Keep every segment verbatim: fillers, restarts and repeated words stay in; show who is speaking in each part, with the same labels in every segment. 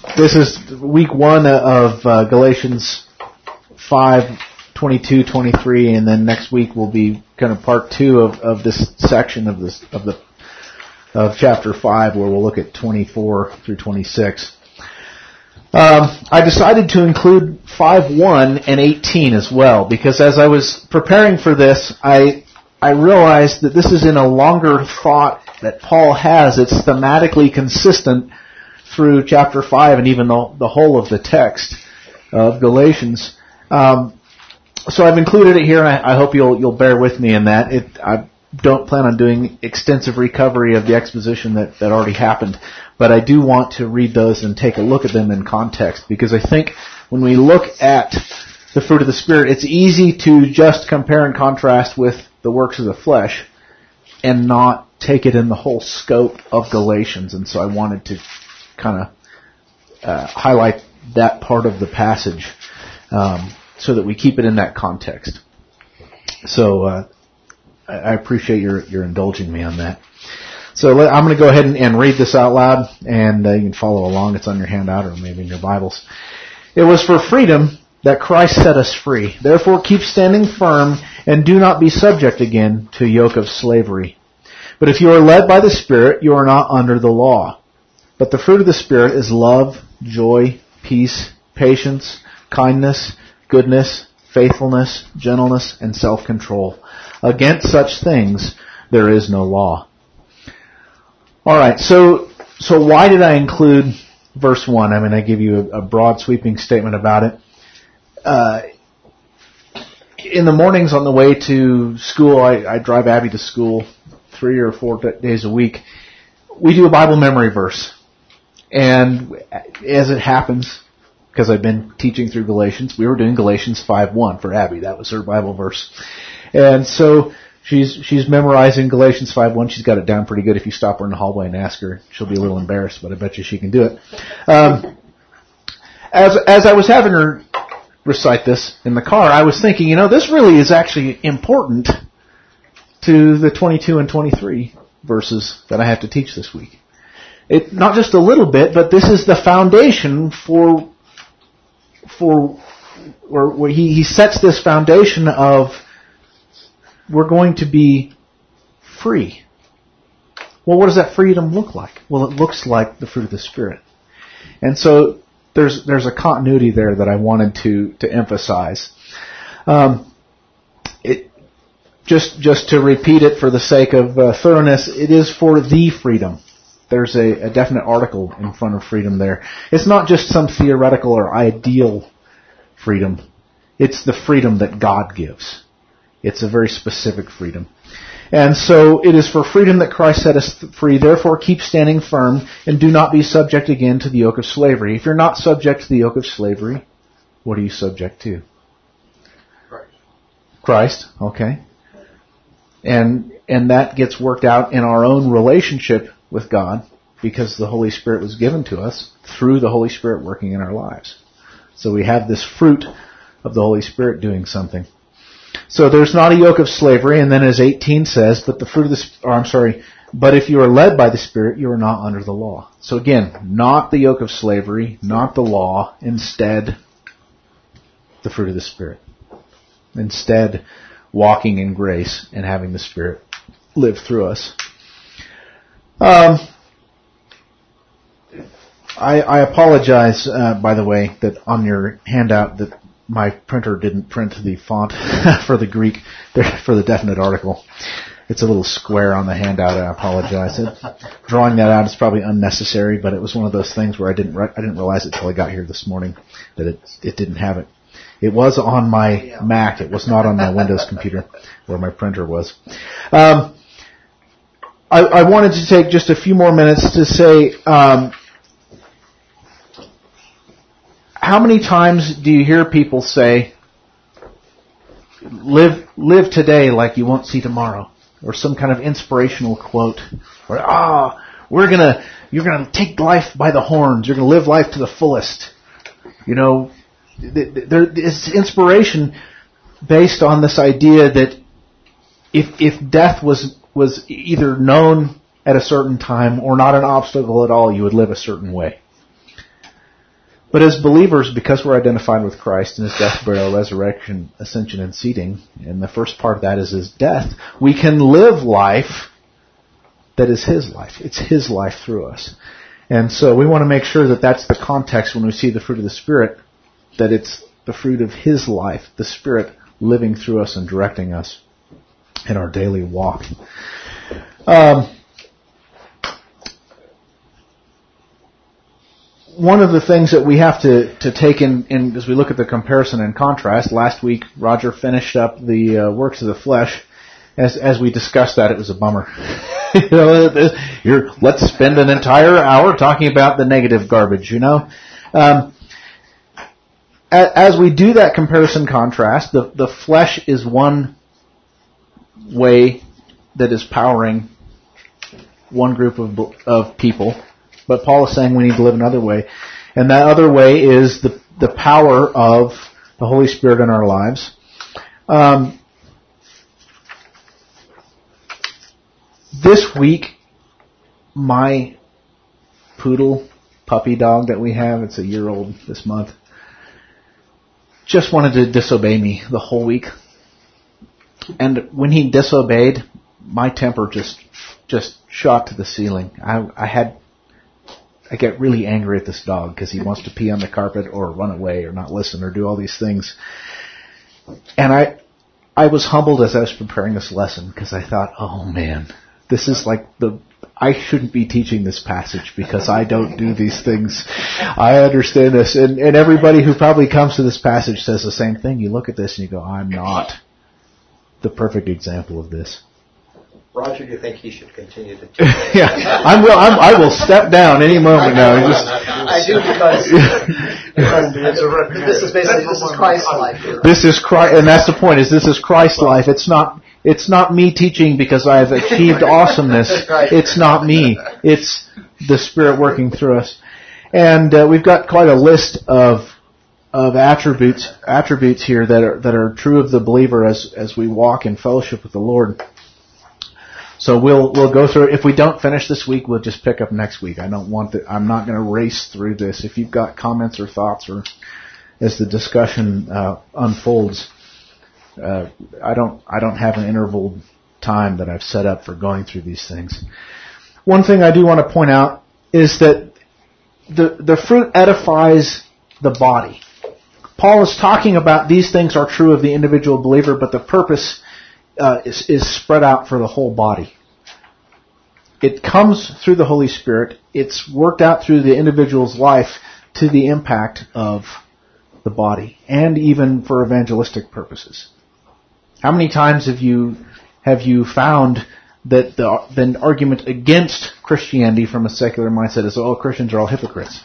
Speaker 1: this is week one of uh, Galatians five, twenty-two, twenty-three, and then next week will be kind of part two of, of this section of this of the of chapter five, where we'll look at twenty-four through twenty-six. Um, I decided to include five one and eighteen as well, because as I was preparing for this, I I realized that this is in a longer thought that Paul has. It's thematically consistent through chapter five and even the, the whole of the text of Galatians. Um, so I've included it here, and I, I hope you'll you'll bear with me in that. It, I don't plan on doing extensive recovery of the exposition that, that already happened, but I do want to read those and take a look at them in context, because I think when we look at the fruit of the Spirit, it's easy to just compare and contrast with the works of the flesh and not take it in the whole scope of Galatians. And so I wanted to kind of uh, highlight that part of the passage um, so that we keep it in that context. So uh, I appreciate your, your indulging me on that. So let, I'm going to go ahead and, and read this out loud, and uh, you can follow along. It's on your handout or maybe in your Bibles. It was for freedom that Christ set us free. Therefore keep standing firm and do not be subject again to a yoke of slavery. But if you are led by the Spirit, you are not under the law. But the fruit of the Spirit is love, joy, peace, patience, kindness, goodness, faithfulness, gentleness, and self-control. Against such things there is no law. All right, so so why did I include verse one? I mean, I give you a, a broad, sweeping statement about it. Uh, in the mornings on the way to school, I, I drive Abby to school three or four days a week. We do a Bible memory verse. And as it happens, because I've been teaching through Galatians, we were doing Galatians five one for Abby. That was her Bible verse. And so she's she's memorizing Galatians five one. She's got it down pretty good. If you stop her in the hallway and ask her, she'll be a little embarrassed, but I bet you she can do it. Um, as as I was having her recite this in the car, I was thinking, you know, this really is actually important to the twenty-two and twenty-three verses that I have to teach this week. It, not just a little bit, but this is the foundation for, for, or where he, he sets this foundation of we're going to be free. Well, what does that freedom look like? Well, it looks like the fruit of the Spirit. And so there's, there's a continuity there that I wanted to, to emphasize. Um, it, just, just to repeat it for the sake of uh, thoroughness, it is for the freedom. There's a, a definite article in front of freedom there. It's not just some theoretical or ideal freedom. It's the freedom that God gives. It's a very specific freedom. And so it is for freedom that Christ set us free. Therefore keep standing firm and do not be subject again to the yoke of slavery. If you're not subject to the yoke of slavery, what are you subject to?
Speaker 2: Christ.
Speaker 1: Christ, okay. And, and that gets worked out in our own relationship with God, because the Holy Spirit was given to us through the Holy Spirit working in our lives. So we have this fruit of the Holy Spirit doing something. So there's not a yoke of slavery, and then as eighteen says, but the fruit of the, or I'm sorry, but if you are led by the Spirit, you are not under the law. So again, not the yoke of slavery, not the law, instead the fruit of the Spirit. Instead, walking in grace and having the Spirit live through us. Um, I, I apologize, uh, by the way, that on your handout that my printer didn't print the font for the Greek, for the definite article. It's a little square on the handout. I apologize. It, drawing that out is probably unnecessary, but it was one of those things where I didn't re- I didn't realize it till I got here this morning that it it didn't have it. It was on my Mac. It was not on my Windows computer where my printer was. Um, I, I wanted to take just a few more minutes to say, um, how many times do you hear people say, live live today like you won't see tomorrow? Or some kind of inspirational quote. Or, ah, oh, we're gonna, you're gonna take life by the horns. You're gonna live life to the fullest. You know, there is inspiration based on this idea that if if death was was either known at a certain time or not an obstacle at all, you would live a certain way. But as believers, because we're identified with Christ in His death, burial, resurrection, ascension, and seating, and the first part of that is His death, we can live life that is His life. It's His life through us. And so we want to make sure that that's the context when we see the fruit of the Spirit, that it's the fruit of His life, the Spirit living through us and directing us in our daily walk. Um, one of the things that we have to, to take in, in as we look at the comparison and contrast, last week Roger finished up the uh, works of the flesh. As as we discussed that, it was a bummer. you know, you're, let's spend an entire hour talking about the negative garbage, you know. Um, as we do that comparison contrast, the, the flesh is one way that is powering one group of of people. But Paul is saying we need to live another way. And that other way is the, the power of the Holy Spirit in our lives. Um, this week, my poodle puppy dog that we have, it's a year old this month, just wanted to disobey me the whole week. And when he disobeyed, my temper just just shot to the ceiling. I, I had... I get really angry at this dog because he wants to pee on the carpet or run away or not listen or do all these things. And I I was humbled as I was preparing this lesson because I thought, oh man, this is like the, I shouldn't be teaching this passage because I don't do these things. I understand this. And, and everybody who probably comes to this passage says the same thing. You look at this and you go, I'm not the perfect example of this.
Speaker 2: Roger, do you think he should continue to teach?
Speaker 1: yeah, I'm, will, I'm, I will step down any moment now. Just,
Speaker 2: I do because, because this is basically this is Christ's life.
Speaker 1: This is Christ, and that's the point. Is this is Christ's life? It's not. It's not me teaching because I have achieved awesomeness. It's not me. It's the Spirit working through us, and uh, we've got quite a list of of attributes attributes here that are that are true of the believer as as we walk in fellowship with the Lord. So we'll we'll go through it. If we don't finish this week, we'll just pick up next week. I don't want to, I'm not going to race through this. If you've got comments or thoughts, or as the discussion uh, unfolds, uh, I don't I don't have an interval time that I've set up for going through these things. One thing I do want to point out is that the the fruit edifies the body. Paul is talking about these things are true of the individual believer, but the purpose Uh, is, is spread out for the whole body. It comes through the Holy Spirit. It's worked out through the individual's life to the impact of the body, and even for evangelistic purposes. How many times have you have you found that the, the argument against Christianity from a secular mindset is, oh, Christians are all hypocrites.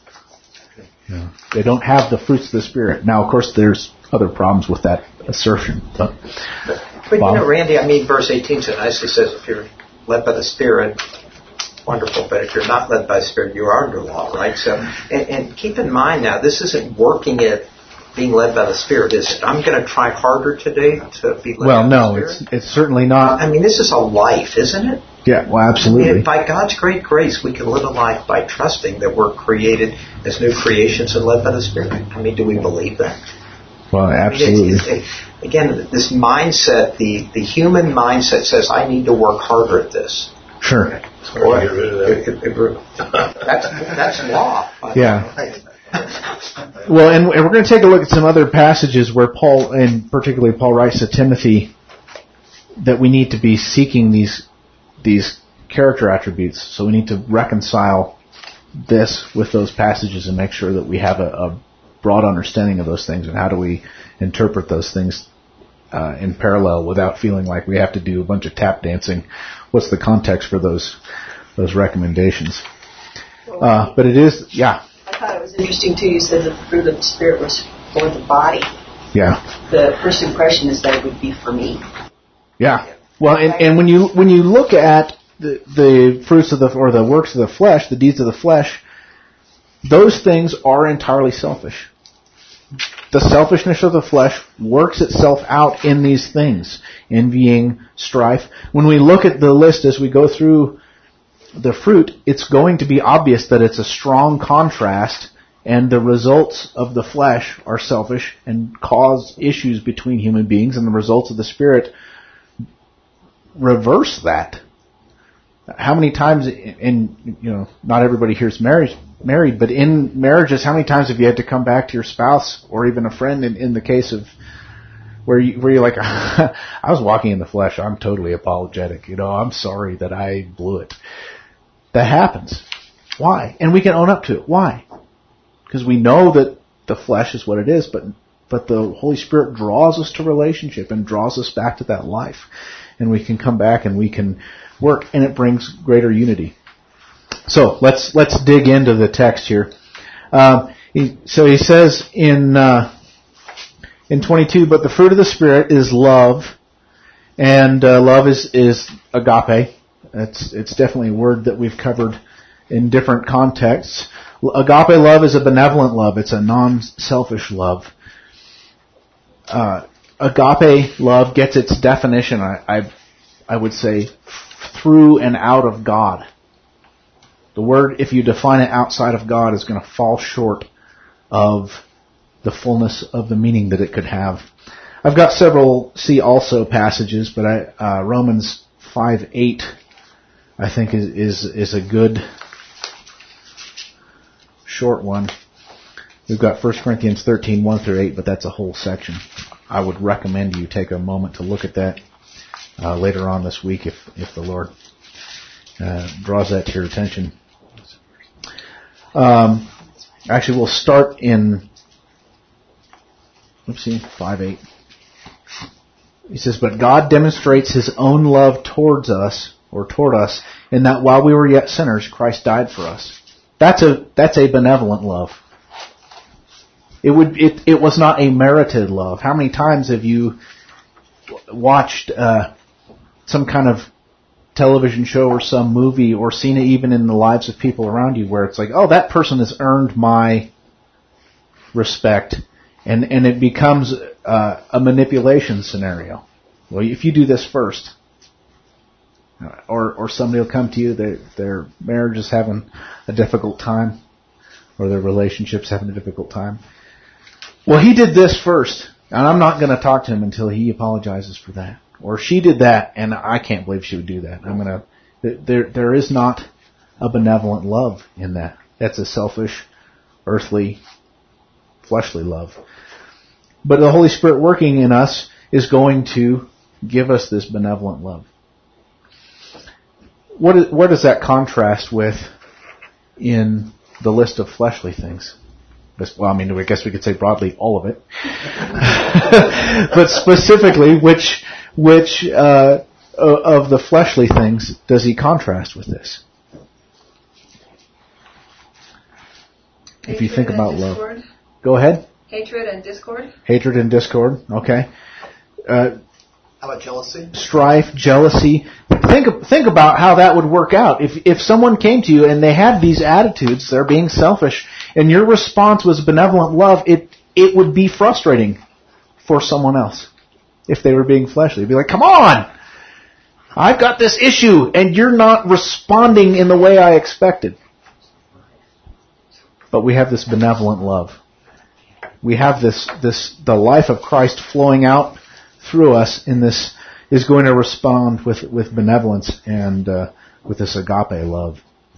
Speaker 1: Yeah. They don't have the fruits of the Spirit. Now, of course, there's other problems with that assertion, but.
Speaker 2: But you know, Randy, I mean, verse eighteen so nicely says, if you're led by the Spirit, wonderful. But if you're not led by the Spirit, you are under law, right? So, and, and keep in mind now, this isn't working at being led by the Spirit, is it? I'm going to try harder today to be led
Speaker 1: well,
Speaker 2: by
Speaker 1: no,
Speaker 2: the Spirit.
Speaker 1: Well, no, it's it's certainly not.
Speaker 2: I mean, this is a life, isn't it?
Speaker 1: Yeah, well, absolutely.
Speaker 2: I mean, by God's great grace, we can live a life by trusting that we're created as new creations and led by the Spirit. I mean, do we believe that?
Speaker 1: Well, absolutely.
Speaker 2: I mean, it's, it's, again, this mindset, the, the human mindset says, I need to work harder at this.
Speaker 1: Sure.
Speaker 2: Or, get rid of that. It, it, it, that's, that's law.
Speaker 1: Yeah. Well, and, and we're going to take a look at some other passages where Paul, and particularly Paul writes to Timothy, that we need to be seeking these these character attributes. So we need to reconcile this with those passages and make sure that we have a, a broad understanding of those things, and how do we interpret those things uh, in parallel without feeling like we have to do a bunch of tap dancing. What's the context for those those recommendations? Uh, but it is, yeah.
Speaker 3: I thought it was interesting too. You said that the fruit of the Spirit was for the body.
Speaker 1: Yeah.
Speaker 3: The first impression is that it would be for me.
Speaker 1: Yeah. Well, and, and when you when you look at the the fruits of the or the works of the flesh, the deeds of the flesh, those things are entirely selfish. The selfishness of the flesh works itself out in these things. Envying, strife. When we look at the list as we go through the fruit, it's going to be obvious that it's a strong contrast and the results of the flesh are selfish and cause issues between human beings, and the results of the Spirit reverse that. How many times in, you know, not everybody here's married, married, but in marriages, how many times have you had to come back to your spouse or even a friend in, in the case of where you, where you're like, I was walking in the flesh, I'm totally apologetic, you know, I'm sorry that I blew it. That happens. Why? And we can own up to it. Why? Because we know that the flesh is what it is, but but the Holy Spirit draws us to relationship and draws us back to that life. And we can come back and we can work, and it brings greater unity. So let's let's dig into the text here. Um, he, so he says in uh, in twenty-two, but the fruit of the Spirit is love, and uh, love is is agape. It's it's definitely a word that we've covered in different contexts. Agape love is a benevolent love. It's a non-selfish love. Uh, agape love gets its definition, I, I, I would say, through and out of God. The word, if you define it outside of God, is going to fall short of the fullness of the meaning that it could have. I've got several see also passages, but I, uh, Romans five eight, I think is, is, is a good short one. We've got First Corinthians thirteen, one through eight, but that's a whole section. I would recommend you take a moment to look at that uh, later on this week if, if the Lord uh, draws that to your attention. Um, actually, we'll start in, let's see, five eight. He says, but God demonstrates His own love towards us, or toward us, in that while we were yet sinners, Christ died for us. That's a that's a benevolent love. It would it it was not a merited love. How many times have you watched uh, some kind of television show or some movie, or seen it even in the lives of people around you, where it's like, oh, that person has earned my respect, and and it becomes uh, a manipulation scenario. Well, if you do this first. Or or somebody will come to you, their, their marriage is having a difficult time, or their relationship's having a difficult time. Well, he did this first, and I'm not going to talk to him until he apologizes for that. Or she did that, and I can't believe she would do that. I'm going to. There there is not a benevolent love in that. That's a selfish, earthly, fleshly love. But the Holy Spirit working in us is going to give us this benevolent love. What is, where does that contrast with in the list of fleshly things? Well, I mean, I guess we could say broadly all of it. But specifically, which which uh, of the fleshly things does he contrast with this?
Speaker 3: Hatred
Speaker 1: if you think about
Speaker 3: discord.
Speaker 1: love. Go ahead.
Speaker 3: Hatred and discord.
Speaker 1: Hatred and discord, okay. Uh,
Speaker 2: How about jealousy?
Speaker 1: Strife, jealousy. Think think about how that would work out. If if someone came to you and they had these attitudes, they're being selfish, and your response was benevolent love, it it would be frustrating for someone else if they were being fleshly. It'd be like, come on! I've got this issue, and you're not responding in the way I expected. But we have this benevolent love. We have this this the life of Christ flowing out through us in this is going to respond with, with benevolence and uh, with this agape love.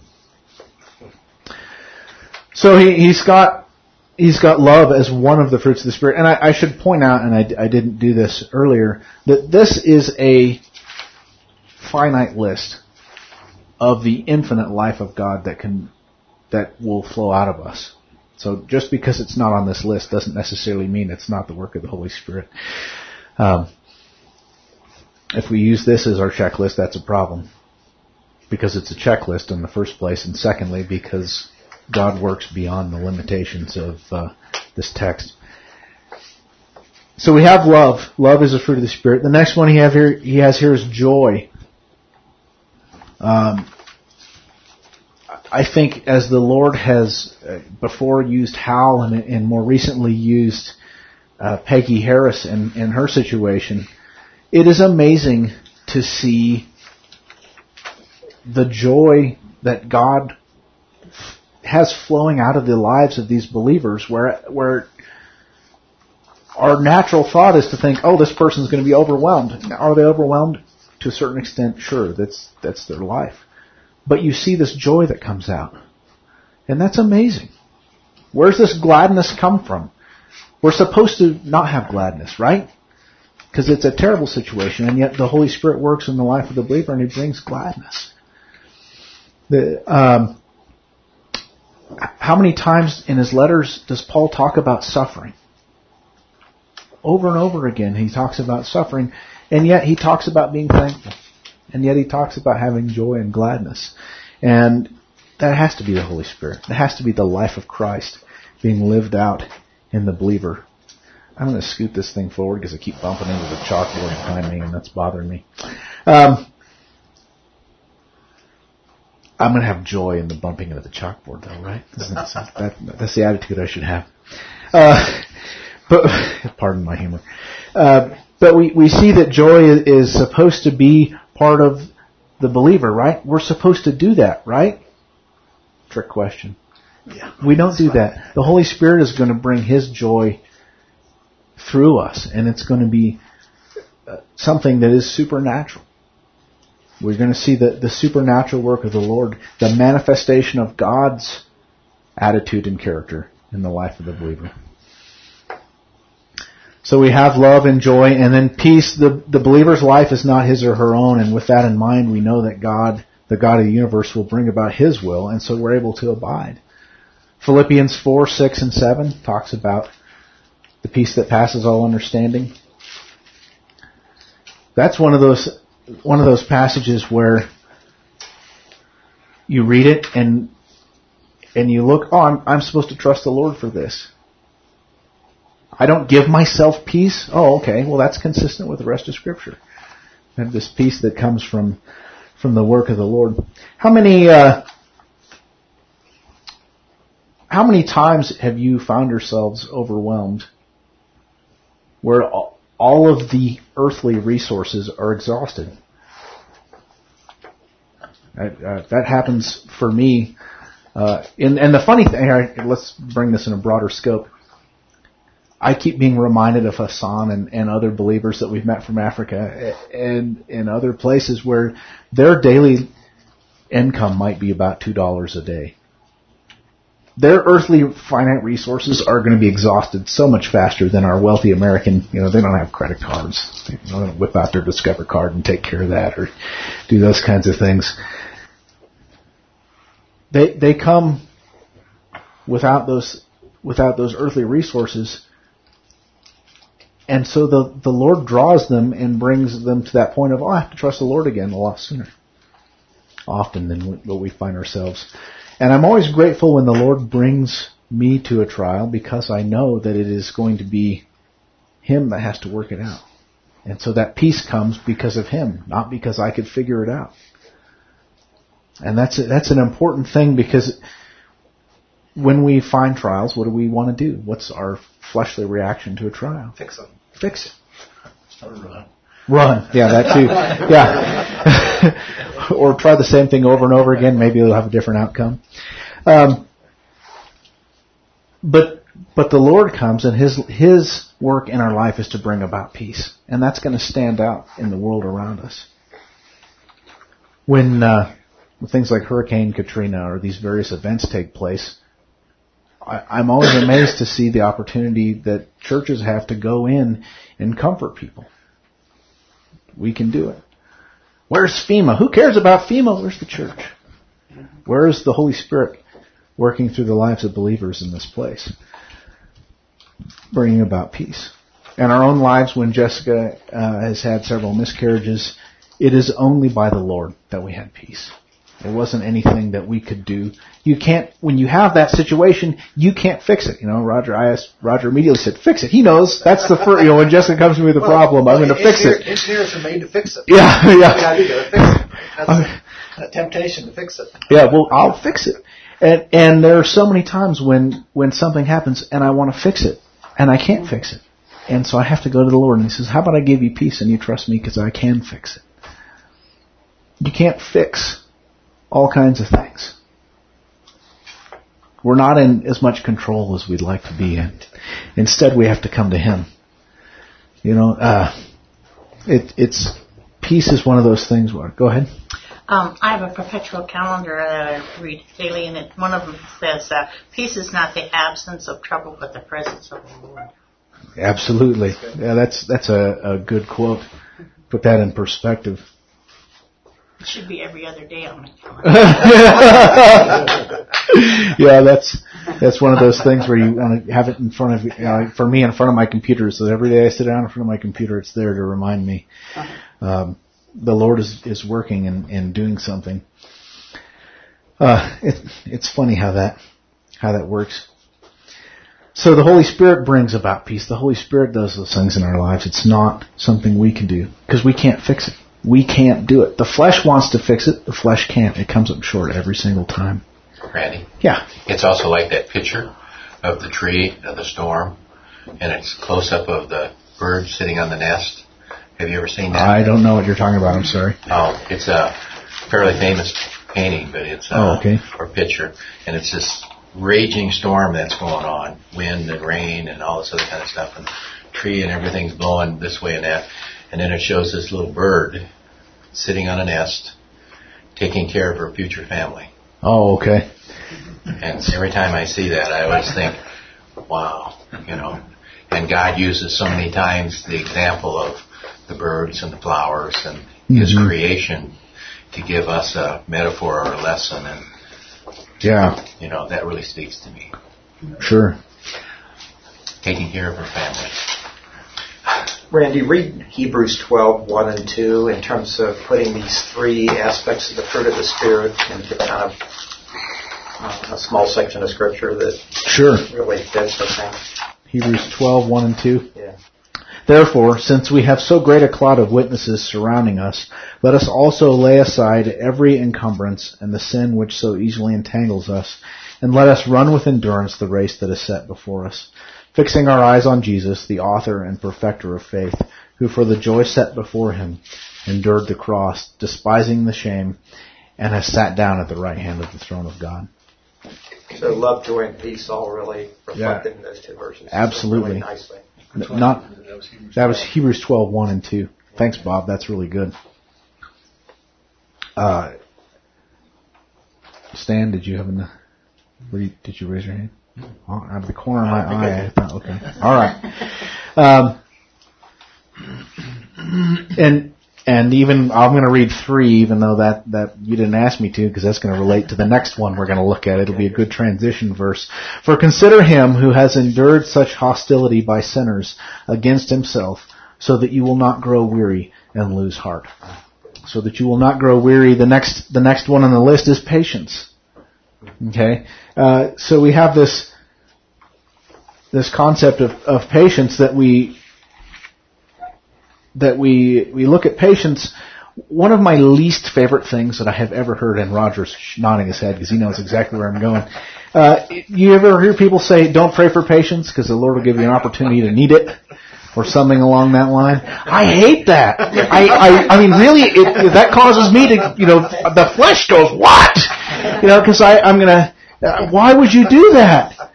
Speaker 1: So he, he's got he's got love as one of the fruits of the Spirit. And I, I should point out, and I, I didn't do this earlier, that this is a finite list of the infinite life of God that can that will flow out of us. So just because it's not on this list doesn't necessarily mean it's not the work of the Holy Spirit. Um, if we use this as our checklist, that's a problem. Because it's a checklist in the first place, and secondly, because God works beyond the limitations of uh, this text. So we have love. Love is a fruit of the Spirit. The next one he have here, he has here is joy. Um, I think as the Lord has uh, before used Hal and, and more recently used uh, Peggy Harris in, in her situation, it is amazing to see the joy that God has flowing out of the lives of these believers, where where our natural thought is to think, oh, this person's going to be overwhelmed. Are they overwhelmed? To a certain extent, sure, that's that's their life. But you see this joy that comes out. And that's amazing. Where's this gladness come from? We're supposed to not have gladness, right? Because it's a terrible situation, and yet the Holy Spirit works in the life of the believer and He brings gladness. The, um, how many times in his letters does Paul talk about suffering? Over and over again he talks about suffering, and yet he talks about being thankful. And yet he talks about having joy and gladness. And that has to be the Holy Spirit. That has to be the life of Christ being lived out in the believer. I'm going to scoot this thing forward because I keep bumping into the chalkboard behind me, and that's bothering me. Um, I'm going to have joy in the bumping into the chalkboard, though, right? That, that, that's the attitude I should have. Uh, but pardon my humor. Uh, but we, we see that joy is, is supposed to be part of the believer, right? We're supposed to do that, right? Trick question. Yeah, we don't do that. The Holy Spirit is going to bring His joy through us, and it's going to be uh, something that is supernatural. We're going to see the, the supernatural work of the Lord, the manifestation of God's attitude and character in the life of the believer. So we have love and joy, and then peace. The, the believer's life is not his or her own, and with that in mind, we know that God, the God of the universe, will bring about His will, and so we're able to abide. Philippians four, six, and seven talks about the peace that passes all understanding. That's one of those one of those passages where you read it and and you look, oh, I'm, I'm supposed to trust the Lord for this. I don't give myself peace. Oh, okay. Well, that's consistent with the rest of Scripture. I have this peace that comes from from the work of the Lord. How many uh, how many times have you found yourselves overwhelmed, where all of the earthly resources are exhausted? Uh, that happens for me. Uh, and, and the funny thing, let's bring this in a broader scope. I keep being reminded of Hassan and, and other believers that we've met from Africa and in other places where their daily income might be about two dollars a day. Their earthly finite resources are going to be exhausted so much faster than our wealthy American. You know, they don't have credit cards. They don't whip out their Discover card and take care of that or do those kinds of things. They they come without those without those earthly resources, and so the the Lord draws them and brings them to that point of, oh, I have to trust the Lord again a lot sooner, often than what we find ourselves. And I'm always grateful when the Lord brings me to a trial, because I know that it is going to be Him that has to work it out. And so that peace comes because of Him, not because I could figure it out. And that's a, that's an important thing, because when we find trials, what do we want to do? What's our fleshly reaction to a trial?
Speaker 2: Fix them.
Speaker 1: Fix it.
Speaker 2: Or run.
Speaker 1: Run. Yeah, that too. Yeah. Or try the same thing over and over again. Maybe it'll have a different outcome. Um, but but the Lord comes, and His His work in our life is to bring about peace, and that's going to stand out in the world around us. When uh, things like Hurricane Katrina or these various events take place, I, I'm always amazed to see the opportunity that churches have to go in and comfort people. We can do it. Where's FEMA? Who cares about FEMA? Where's the church? Where is the Holy Spirit working through the lives of believers in this place, bringing about peace? In our own lives, when Jessica uh, has had several miscarriages, it is only by the Lord that we had peace. It wasn't anything that we could do. You can't, when you have that situation, you can't fix it. You know, Roger, I asked, Roger immediately said, fix it. He knows. That's the first, you know, when Jessica comes to me with a well, problem, well, I'm going to fix it.
Speaker 2: Engineers are made to fix it.
Speaker 1: Yeah, yeah.
Speaker 2: Yeah, you gotta fix it. That's okay. a, a temptation to fix it.
Speaker 1: Yeah, well, I'll fix it. And, and there are so many times when, when something happens and I want to fix it, and I can't fix it. And so I have to go to the Lord, and He says, how about I give you peace and you trust me because I can fix it? You can't fix all kinds of things. we're not in as much control as we'd like to be in. Instead, we have to come to Him. You know, uh, it, it's, peace is one of those things where, go ahead.
Speaker 4: Um, I have a perpetual calendar that I read daily, and it, one of them says, uh, peace is not the absence of trouble, but the presence of the Lord.
Speaker 1: Absolutely. Yeah, that's that's a, a good quote. Put that in perspective.
Speaker 4: It should be every other day on my calendar.
Speaker 1: Yeah, that's that's one of those things where you want to have it in front of you. You know, for me, in front of my computer. So every day I sit down in front of my computer, it's there to remind me. Um, the Lord is, is working and, and doing something. Uh, it, it's funny how that how that works. So the Holy Spirit brings about peace. The Holy Spirit does those things in our lives. It's not something we can do because we can't fix it. We can't do it. The flesh wants to fix it. The flesh can't. It comes up short every single time.
Speaker 5: Randy?
Speaker 1: Yeah.
Speaker 5: It's also like that picture of the tree, of the storm, and it's close-up of the bird sitting on the nest. Have you ever seen that?
Speaker 1: I don't know what you're talking about. I'm sorry.
Speaker 5: Oh, it's a fairly famous painting, but it's a,
Speaker 1: oh, okay.
Speaker 5: or picture, and it's this raging storm that's going on, wind and rain and all this other kind of stuff, and the tree and everything's blowing this way and that, and then it shows this little bird sitting on a nest, taking care of her future family.
Speaker 1: Oh, okay.
Speaker 5: And every time I see that, I always think, wow, you know, and God uses so many times the example of the birds and the flowers and mm-hmm. His creation to give us a metaphor or a lesson, and
Speaker 1: yeah,
Speaker 5: you know, that really speaks to me.
Speaker 1: Sure.
Speaker 5: Taking care of her family.
Speaker 2: Randy, read Hebrews twelve, one and two in terms of putting these three aspects of the fruit of the Spirit into kind of uh, a small section of Scripture that
Speaker 1: sure.
Speaker 2: really fits the thing.
Speaker 1: Hebrews twelve, one and two.
Speaker 2: Yeah.
Speaker 1: Therefore, since we have so great a cloud of witnesses surrounding us, let us also lay aside every encumbrance and the sin which so easily entangles us, and let us run with endurance the race that is set before us, fixing our eyes on Jesus, the author and perfecter of faith, who for the joy set before Him endured the cross, despising the shame, and has sat down at the right hand of the throne of God.
Speaker 2: So love, joy, and peace all really reflected
Speaker 1: yeah.
Speaker 2: in those two verses.
Speaker 1: Absolutely.
Speaker 2: Really nicely.
Speaker 1: Not that was Hebrews twelve, one and two. Thanks, Bob. That's really good. Uh, Stan, did you have an? You, did you raise your hand? Oh, out of the corner of my eye, I thought. Okay, all right. Um, and and even I'm going to read three, even though that that you didn't ask me to, because that's going to relate to the next one we're going to look at. It'll be a good transition verse. For consider him who has endured such hostility by sinners against himself, so that you will not grow weary and lose heart. So that you will not grow weary. The next the next one on the list is patience. Okay, uh, so we have this this concept of, of patience that we. that we we look at patience. One of my least favorite things that I have ever heard, and Roger's nodding his head because he knows exactly where I'm going. Uh, you ever hear people say, don't pray for patience because the Lord will give you an opportunity to need it, or something along that line? I hate that. I I, I mean, really, it, that causes me to, you know, the flesh goes, what? You know, because I'm going to, uh, why would you do that?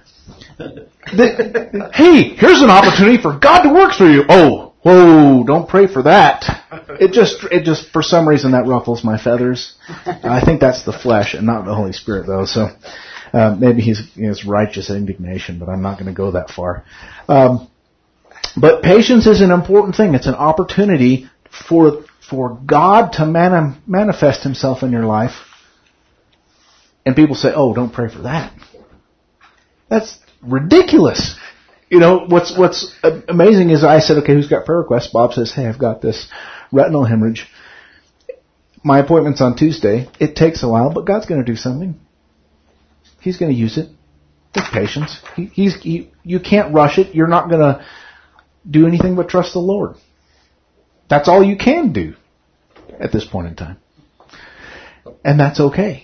Speaker 1: The, hey, here's an opportunity for God to work through you. Oh, whoa, don't pray for that. It just, it just, for some reason that ruffles my feathers. I think that's the flesh and not the Holy Spirit though, so, uh, maybe he's, he has righteous indignation, but I'm not going to go that far. Um, but patience is an important thing. It's an opportunity for, for God to mani- manifest Himself in your life. And people say, oh, don't pray for that. That's ridiculous. You know, what's what's amazing is I said, okay, who's got prayer requests? Bob says, hey, I've got this retinal hemorrhage. My appointment's on Tuesday. It takes a while, but God's going to do something. He's going to use it. With patience. He, he's he, you can't rush it. You're not going to do anything but trust the Lord. That's all you can do at this point in time. And that's okay.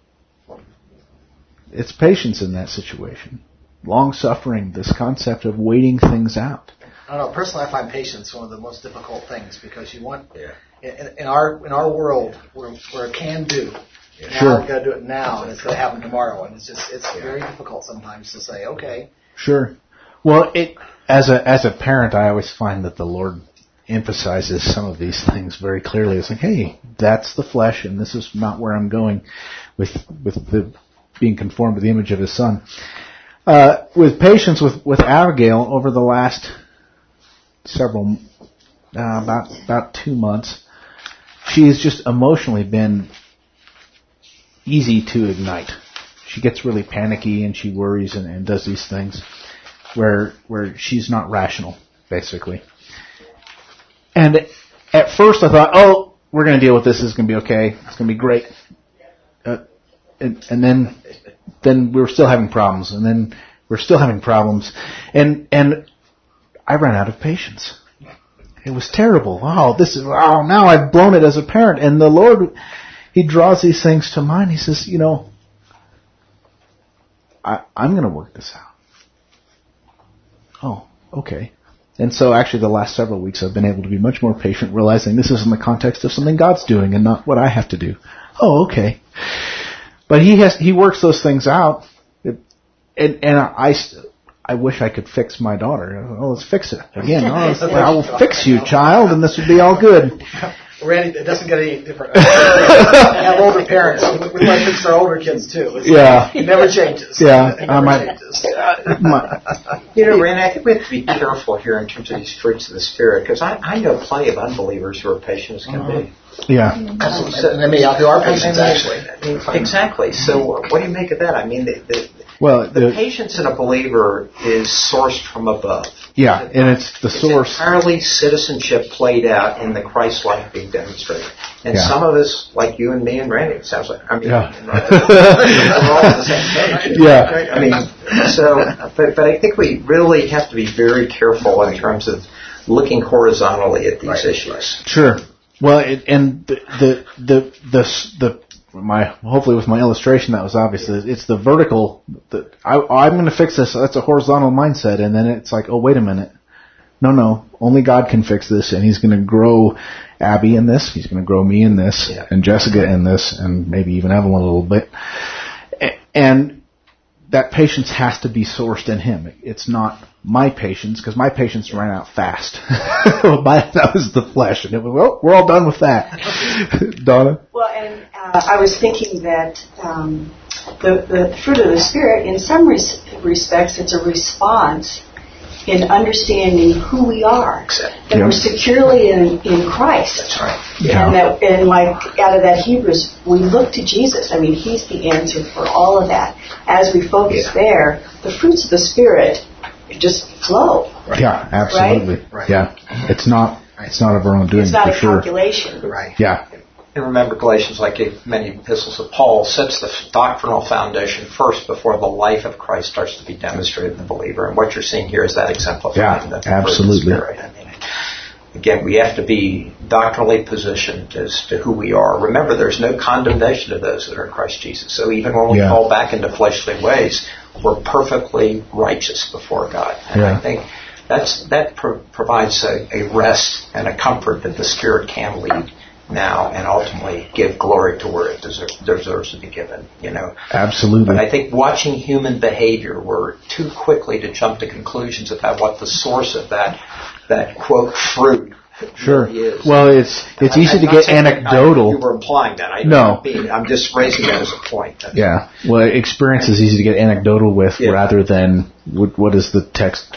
Speaker 1: It's patience in that situation. Long-suffering, this concept of waiting things out.
Speaker 6: I don't know. Personally, I find patience one of the most difficult things because you want, yeah. in, in our in our world, where, where a can do Now
Speaker 1: Sure.
Speaker 6: I've got to do it now, and it's going to happen tomorrow. And it's just, it's very difficult sometimes to say, okay.
Speaker 1: Sure. Well, it as a as a parent, I always find that the Lord emphasizes some of these things very clearly. It's like, hey, that's the flesh, and this is not where I'm going with with the being conformed to the image of His Son. Uh, with patience with with Abigail over the last several uh, about about two months, she has just emotionally been easy to ignite. She gets really panicky and she worries and, and does these things where where she's not rational, basically. And at first I thought, oh, we're going to deal with this. This is going to be okay. It's going to be great. Uh, and, and then then we were still having problems. And then we're still having problems. And and I ran out of patience. It was terrible. Oh, this is, oh, now I've blown it as a parent. And the Lord, He draws these things to mind. He says, you know, I, I'm going to work this out. Oh, okay. And so actually the last several weeks I've been able to be much more patient, realizing this is in the context of something God's doing and not what I have to do. Oh, okay. But He has, He works those things out. It, and, and I, I wish I could fix my daughter. Oh, let's fix it. Again, oh, I will fix you, child, and this will be all good.
Speaker 6: Randy, it doesn't get any different. We have older parents. We might fix our older kids too. It's
Speaker 1: Yeah.
Speaker 6: It never changes.
Speaker 1: Yeah.
Speaker 6: It never
Speaker 1: I might,
Speaker 6: changes.
Speaker 1: my,
Speaker 2: You know, Randy, I think we have to be careful here in terms of these fruits of the Spirit, because I, I know plenty of unbelievers who are patient as can be.
Speaker 1: yeah.
Speaker 6: Absolutely. And they may outdo our patience, actually.
Speaker 2: Exactly. So what do you make of that? I mean, the, the,
Speaker 1: Well,
Speaker 2: the
Speaker 1: the,
Speaker 2: patience in a believer is sourced from above.
Speaker 1: yeah, and it's the
Speaker 2: It's
Speaker 1: source.
Speaker 2: entirely citizenship played out in the Christ life being demonstrated. And
Speaker 1: Yeah.
Speaker 2: some of us, like you and me and Randy, it sounds like, I mean,
Speaker 1: Yeah.
Speaker 2: we're all the same page.
Speaker 1: Yeah.
Speaker 2: Right? I mean, so, but, but I think we really have to be very careful in terms of looking horizontally at these
Speaker 6: Right,
Speaker 2: issues.
Speaker 1: Sure. Well, it, and the, the, the, the, the, my, hopefully with my illustration that was obvious. It's the vertical, the, I, I'm going to fix this. That's a horizontal mindset. And then it's like, oh, wait a minute. No, no. Only God can fix this. And He's going to grow Abby in this. He's going to grow me in this.
Speaker 2: Yeah.
Speaker 1: And Jessica in this. And maybe even Evelyn a little bit. And that patience has to be sourced in Him. It's not my patience, because my patience ran out fast. my, that was the flesh. And it was, well, we're all done with that. Donna?
Speaker 3: Well, and uh, I was thinking that um, the, the fruit of the Spirit, in some res- respects, it's a response in understanding who we are.
Speaker 2: Exactly.
Speaker 3: That
Speaker 1: Yeah.
Speaker 3: we're securely in, in Christ.
Speaker 2: That's right.
Speaker 1: Yeah.
Speaker 3: And that, and like out of that Hebrews, we look to Jesus. I mean, He's the answer for all of that. As we focus
Speaker 2: Yeah.
Speaker 3: there, the fruits of the Spirit just flow.
Speaker 1: Yeah, absolutely.
Speaker 6: Right.
Speaker 1: Yeah. It's not, it's not of our own doing,
Speaker 3: It's not
Speaker 1: for
Speaker 3: a
Speaker 1: sure.
Speaker 3: calculation.
Speaker 6: Right.
Speaker 1: Yeah.
Speaker 2: And remember, Galatians, like many epistles of Paul, sets the doctrinal foundation first before the life of Christ starts to be demonstrated in the believer. And what you're seeing here is that exemplifying
Speaker 1: Yeah,
Speaker 2: the fruit of the
Speaker 1: absolutely.
Speaker 2: Spirit. I mean, again, we have to be doctrinally positioned as to who we are. Remember, there's no condemnation of those that are in Christ Jesus. So even when we
Speaker 1: Yeah.
Speaker 2: fall back into fleshly ways, we're perfectly righteous before God. And
Speaker 1: Yeah.
Speaker 2: I think that's that pro- provides a, a rest and a comfort that the Spirit can lead now and ultimately give glory to where it deserves, deserves to be given, you know.
Speaker 1: Absolutely.
Speaker 2: But I think watching human behavior, we're too quickly to jump to conclusions about what the source of that, that quote, fruit
Speaker 1: Sure.
Speaker 2: really is.
Speaker 1: Well, it's it's
Speaker 2: I'm-
Speaker 1: easy
Speaker 2: I'm
Speaker 1: to
Speaker 2: not
Speaker 1: get
Speaker 2: saying that I-
Speaker 1: anecdotal.
Speaker 2: You were implying that. I,
Speaker 1: No.
Speaker 2: I'm, being, I'm just raising that as a point. That's
Speaker 1: Yeah. Well, experience is easy to get anecdotal with
Speaker 2: Yeah.
Speaker 1: rather than what, what is the text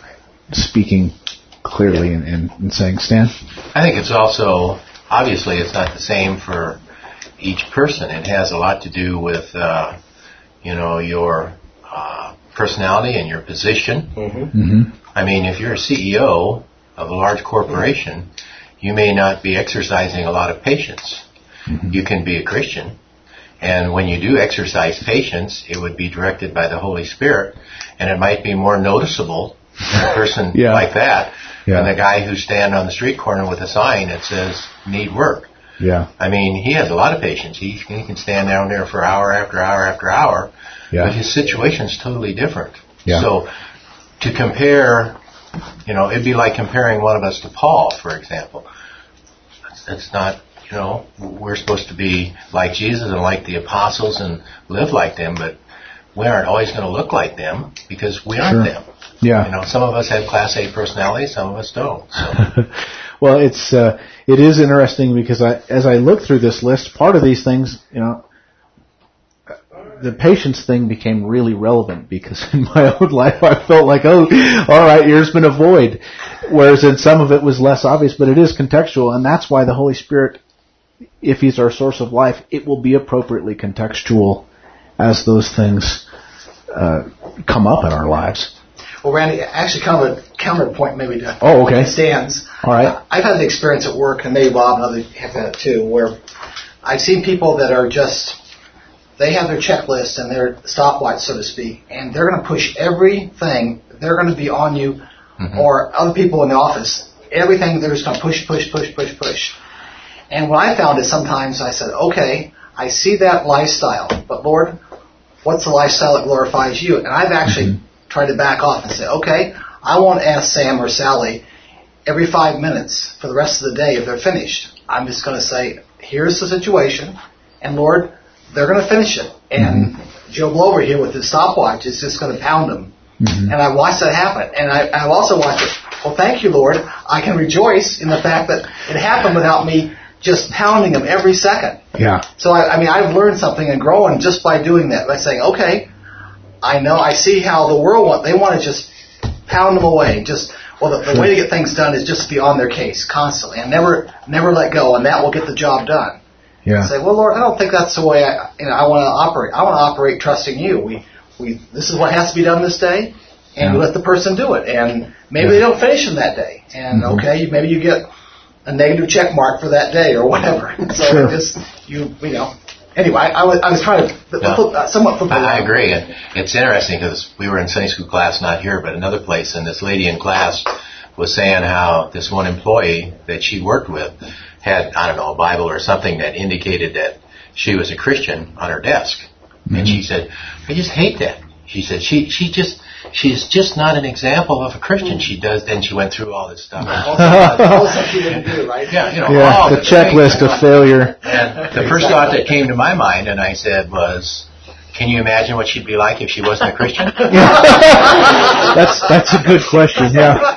Speaker 1: speaking clearly and, and, and saying, Stan?
Speaker 5: I think it's also, obviously it's not the same for each person. It has a lot to do with, uh, you know, your uh, personality and your position.
Speaker 2: Mm-hmm.
Speaker 1: Mm-hmm.
Speaker 5: I mean, if you're a C E O of a large corporation, you may not be exercising a lot of patience.
Speaker 1: Mm-hmm.
Speaker 5: You can be a Christian. And when you do exercise patience, it would be directed by the Holy Spirit. And it might be more noticeable in a person
Speaker 1: Yeah.
Speaker 5: like that
Speaker 1: Yeah.
Speaker 5: than the guy who's standing on the street corner with a sign that says, need work.
Speaker 1: Yeah.
Speaker 5: I mean, he has a lot of patience. He, he can stand down there for hour after hour after hour.
Speaker 1: Yeah.
Speaker 5: But his situation's totally different.
Speaker 1: Yeah.
Speaker 5: So to compare, you know, it'd be like comparing one of us to Paul, for example. It's, it's not, you know, we're supposed to be like Jesus and like the apostles and live like them, but we aren't always going to look like them because we aren't
Speaker 1: Sure.
Speaker 5: them.
Speaker 1: Yeah.
Speaker 5: You know, some of us have Class A personalities, some of us don't. So.
Speaker 1: Well, it's uh, it is interesting because I, as I look through this list, part of these things, you know, the patience thing became really relevant because in my own life I felt like, oh, all right, here's been a void, whereas in some of it was less obvious, but it is contextual, and that's why the Holy Spirit, if He's our source of life, it will be appropriately contextual as those things uh, come up in our lives.
Speaker 6: Well, Randy, actually kind of a counterpoint maybe to
Speaker 1: Oh, okay.
Speaker 6: Stan's.
Speaker 1: All right.
Speaker 6: Uh, I've had the experience at work, and maybe Bob and others have had it too, where I've seen people that are just, they have their checklist and their stopwatch, so to speak, and they're going to push everything. They're going to be on you, mm-hmm. or other people in the office. Everything, they're just going to push, push, push, push, push. And what I found is sometimes I said, okay, I see that lifestyle, but Lord, what's the lifestyle that glorifies you? And I've actually mm-hmm. tried to back off and say, okay, I won't ask Sam or Sally every five minutes for the rest of the day if they're finished. I'm just going to say, here's the situation, and Lord, they're going to finish it. And mm-hmm. Joe Blow here with his stopwatch is just going to pound them. Mm-hmm. And I watched that happen. And I, I've also watched it. Well, thank you, Lord. I can rejoice in the fact that it happened without me just pounding them every second.
Speaker 1: Yeah.
Speaker 6: So, I, I mean, I've learned something and grown just by doing that, by saying, okay, I know, I see how the world want, they want to just pound them away. Just, well, the, the way to get things done is just to be on their case constantly and never, never let go, and that will get the job done.
Speaker 1: Yeah.
Speaker 6: Say, well, Lord, I don't think that's the way I, you know, I want to operate. I want to operate trusting you. We, we, this is what has to be done this day, and yeah. let the person do it. And maybe yeah. they don't finish in that day, and mm-hmm. okay, maybe you get a negative check mark for that day or whatever. So
Speaker 1: sure.
Speaker 6: just you, you know. Anyway, I, I was I was trying to
Speaker 5: no,
Speaker 6: flip, uh, somewhat flip.
Speaker 5: I, I agree, and it's interesting because we were in Sunday school class, not here, but another place, and this lady in class was saying how this one employee that she worked with had, I don't know, a Bible or something that indicated that she was a Christian on her desk. Mm-hmm. And she said, I just hate that. She said, she she just, she's just not an example of a Christian. She does, then she went through all this stuff.
Speaker 6: all the stuff she didn't do, right?
Speaker 5: Yeah, you know,
Speaker 1: yeah,
Speaker 5: all
Speaker 1: the,
Speaker 5: the
Speaker 1: checklist
Speaker 5: things,
Speaker 1: of failure.
Speaker 5: And the first thought that came to my mind, and I said, was, can you imagine what she'd be like if she wasn't a Christian?
Speaker 1: Yeah. that's that's a good question, yeah.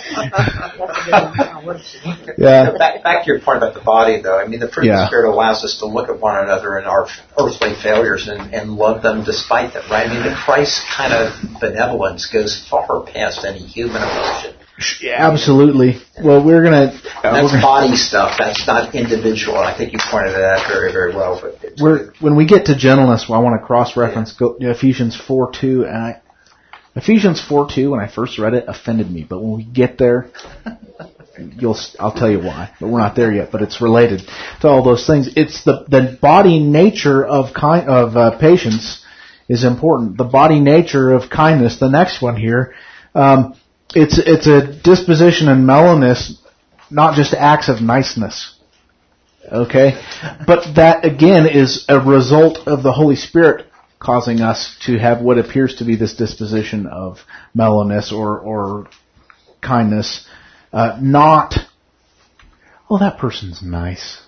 Speaker 1: Yeah.
Speaker 2: Back, back to your point about the body, though. I mean, the fruit
Speaker 1: yeah.
Speaker 2: of the Spirit allows us to look at one another and our earthly failures and, and love them despite them, right? I mean, the Christ kind of benevolence goes far past any human emotion.
Speaker 1: Yeah, absolutely. Well, we're gonna. Uh,
Speaker 2: That's
Speaker 1: we're gonna,
Speaker 2: body stuff. That's not individual. I think you pointed that out very, very well. But it's,
Speaker 1: we're when we get to gentleness, well, I want to cross-reference yeah. go, you know, Ephesians four two, and I Ephesians four two. When I first read it, offended me, but when we get there, you'll I'll tell you why. But we're not there yet. But it's related to all those things. It's the the body nature of kind of uh, patience is important. The body nature of kindness. The next one here. Um, It's it's a disposition and mellowness, not just acts of niceness. Okay? But that, again, is a result of the Holy Spirit causing us to have what appears to be this disposition of mellowness or, or kindness. Uh, not, oh, that person's nice.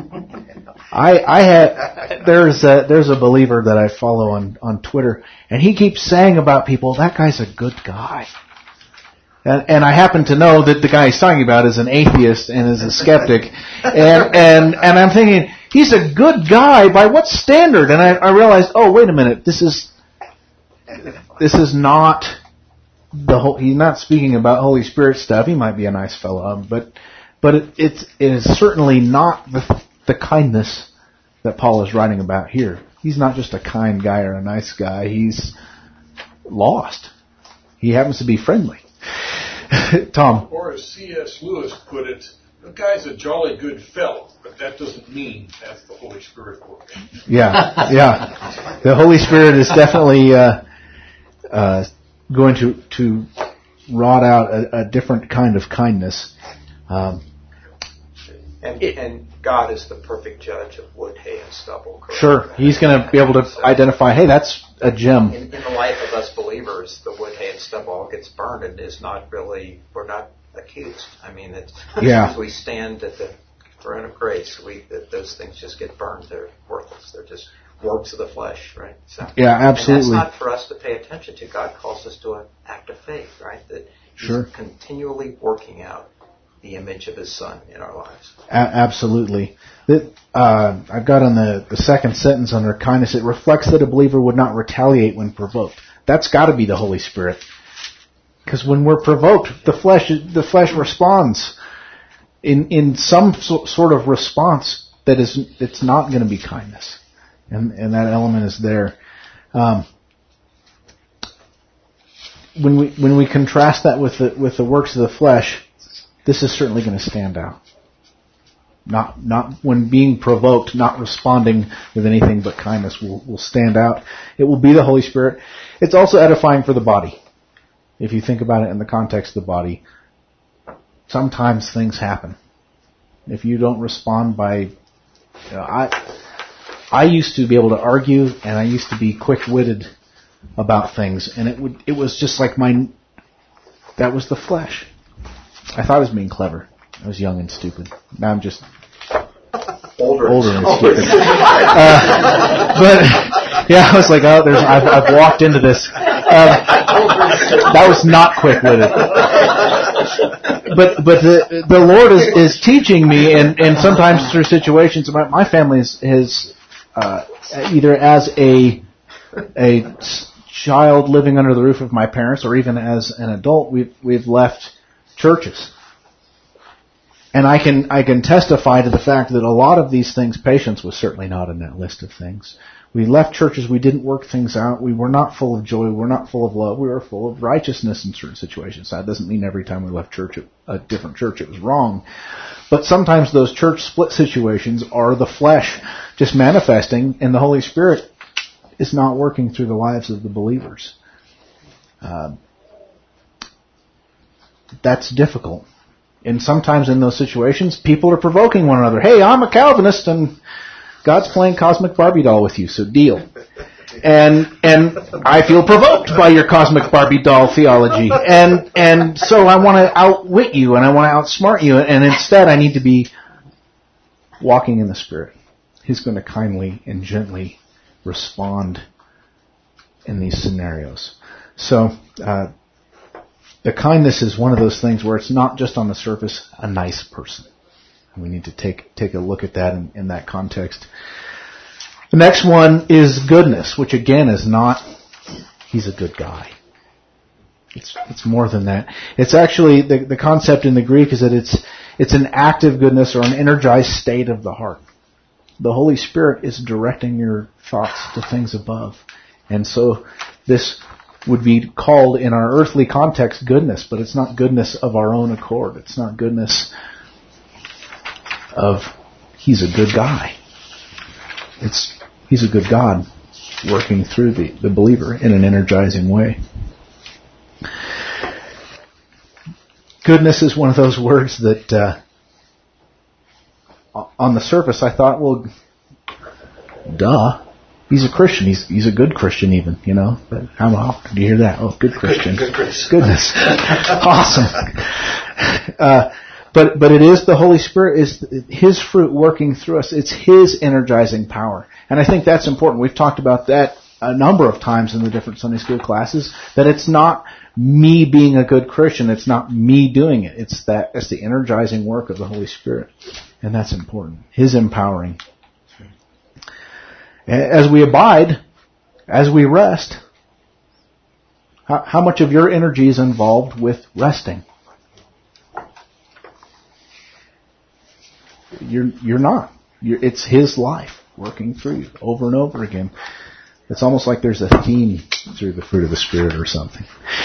Speaker 1: I I had there's a, there's a believer that I follow on, on Twitter, and he keeps saying about people, that guy's a good guy. And, and I happen to know that the guy he's talking about is an atheist and is a skeptic. And, and, and I'm thinking, he's a good guy by what standard? And I, I realized, oh, wait a minute, this is, this is not the whole, he's not speaking about Holy Spirit stuff. He might be a nice fellow, but, but it, it's, it is certainly not the, the kindness that Paul is writing about here. He's not just a kind guy or a nice guy. He's lost. He happens to be friendly. Tom.
Speaker 7: Or as C S Lewis put it, the guy's a jolly good fellow, but that doesn't mean that's the Holy Spirit working.
Speaker 1: Yeah, yeah. The Holy Spirit is definitely uh, uh, going to to rot out a, a different kind of kindness. Um,
Speaker 2: and, and God is the perfect judge of wood, hay, and stubble. Correct?
Speaker 1: Sure. He's going to be able to so, identify, hey, that's a gem.
Speaker 2: In, in the life of us believers, the wood, hay, and stubble all gets burned and is not really, we're not accused. I mean, it's,
Speaker 1: yeah.
Speaker 2: we stand at the Throne of grace. We that those things just get burned. They're worthless. They're just works of the flesh, right? So,
Speaker 1: yeah, absolutely.
Speaker 2: And that's not for us to pay attention to. God calls us to an act of faith, right? That He's
Speaker 1: sure.
Speaker 2: continually working out the image of His Son in our lives.
Speaker 1: A- absolutely. That, uh, I've got on the, the second sentence under kindness, it reflects that a believer would not retaliate when provoked. That's got to be the Holy Spirit. Because when we're provoked, the flesh the flesh responds in in some so, sort of response that is it's not going to be kindness, and and that element is there. Um, when we when we contrast that with the with the works of the flesh, this is certainly going to stand out. Not not when being provoked, not responding with anything but kindness will will stand out. It will be the Holy Spirit. It's also edifying for the body. If you think about it in the context of the body, sometimes things happen. If you don't respond by, you know, I, I used to be able to argue, and I used to be quick-witted about things, and it would, it was just like my, that was the flesh. I thought I was being clever. I was young and stupid. Now I'm just
Speaker 2: older,
Speaker 1: older and stupid. uh, but yeah, I was like, oh, there's, I've, I've walked into this. Um, that was not quick-witted. But but the the Lord is, is teaching me, and, and sometimes through situations, my, my family is, is uh, either as a a child living under the roof of my parents, or even as an adult, we've we've left churches. And I can I can testify to the fact that a lot of these things, patience was certainly not in that list of things. We left churches, we didn't work things out, we were not full of joy, we were not full of love, we were full of righteousness in certain situations. That doesn't mean every time we left church, a different church, it was wrong. But sometimes those church split situations are the flesh just manifesting, and the Holy Spirit is not working through the lives of the believers. Uh, that's difficult. And sometimes in those situations, people are provoking one another. Hey, I'm a Calvinist, and God's playing cosmic Barbie doll with you, so deal. And and I feel provoked by your cosmic Barbie doll theology. And and so I want to outwit you, and I want to outsmart you, and instead I need to be walking in the Spirit. He's going to kindly and gently respond in these scenarios. So, uh, the kindness is one of those things where it's not just on the surface a nice person. We need to take take a look at that in, in that context. The next one is goodness, which again is not, he's a good guy. It's it's more than that. It's actually, the, the concept in the Greek is that it's it's an active goodness or an energized state of the heart. The Holy Spirit is directing your thoughts to things above. And so this would be called in our earthly context goodness, but it's not goodness of our own accord. It's not goodness of he's a good guy. It's he's a good God working through the, the believer in an energizing way. Goodness is one of those words that uh, on the surface I thought, well, duh. He's a Christian. He's he's a good Christian even, you know. But how often do you hear that? Oh, good Christian.
Speaker 6: Good, good Christian.
Speaker 1: Goodness. Awesome. Uh, but but it is the Holy Spirit, is His fruit working through us. It's His energizing power. And I think that's important. We've talked about that a number of times in the different Sunday school classes, that it's not me being a good Christian. It's not me doing it. It's that it's the energizing work of the Holy Spirit. And that's important. His empowering. As we abide, as we rest, how, how much of your energy is involved with resting? You're you're not. You're, it's His life working through you over and over again. It's almost like there's a theme through the fruit of the Spirit or something.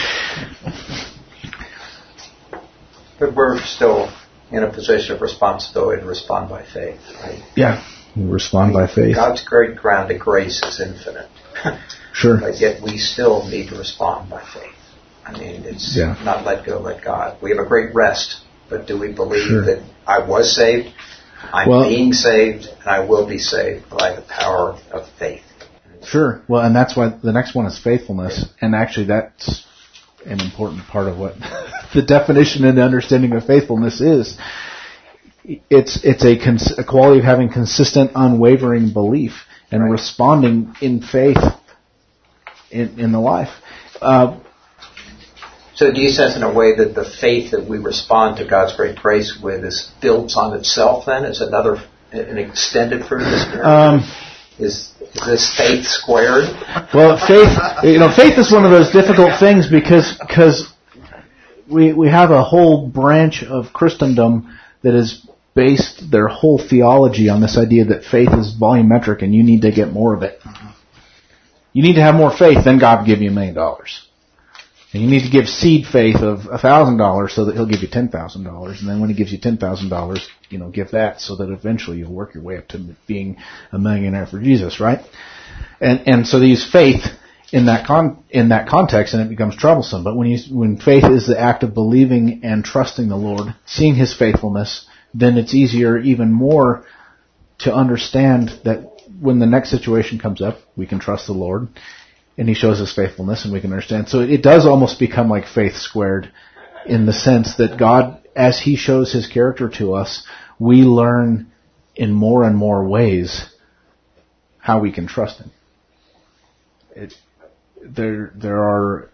Speaker 2: But we're still in a position of responsibility to respond by faith, right?
Speaker 1: Yeah. You respond by faith.
Speaker 2: God's great ground of grace is infinite.
Speaker 1: Sure.
Speaker 2: But yet we still need to respond by faith. I mean, it's
Speaker 1: yeah.
Speaker 2: not let go, let God. We have a great rest, but do we believe
Speaker 1: sure.
Speaker 2: that I was saved, I'm
Speaker 1: well,
Speaker 2: being saved, and I will be saved by the power of faith?
Speaker 1: Sure. Well, and that's why the next one is faithfulness. Yeah. And actually that's an important part of what the definition and understanding of faithfulness is. it's it's a, cons- a quality of having consistent, unwavering belief and right. responding in faith in, in the life. Uh,
Speaker 2: so do you sense in a way that the faith that we respond to God's great grace with is builds on itself then? Is another, an extended fruit of the Spirit? Um, is, is this faith squared?
Speaker 1: Well, faith, you know, faith is one of those difficult things because, because we, we have a whole branch of Christendom that is based their whole theology on this idea that faith is volumetric and you need to get more of it. You need to have more faith, then God will give you a million dollars. And you need to give seed faith of a thousand dollars so that He'll give you ten thousand dollars. And then when He gives you ten thousand dollars, you know, give that so that eventually you'll work your way up to being a millionaire for Jesus, right? And and so they use faith in that con in that context, and it becomes troublesome. But when you when faith is the act of believing and trusting the Lord, seeing His faithfulness, then it's easier even more to understand that when the next situation comes up, we can trust the Lord, and He shows His faithfulness, and we can understand. So it does almost become like faith squared in the sense that God, as He shows His character to us, we learn in more and more ways how we can trust Him. It, there, there are,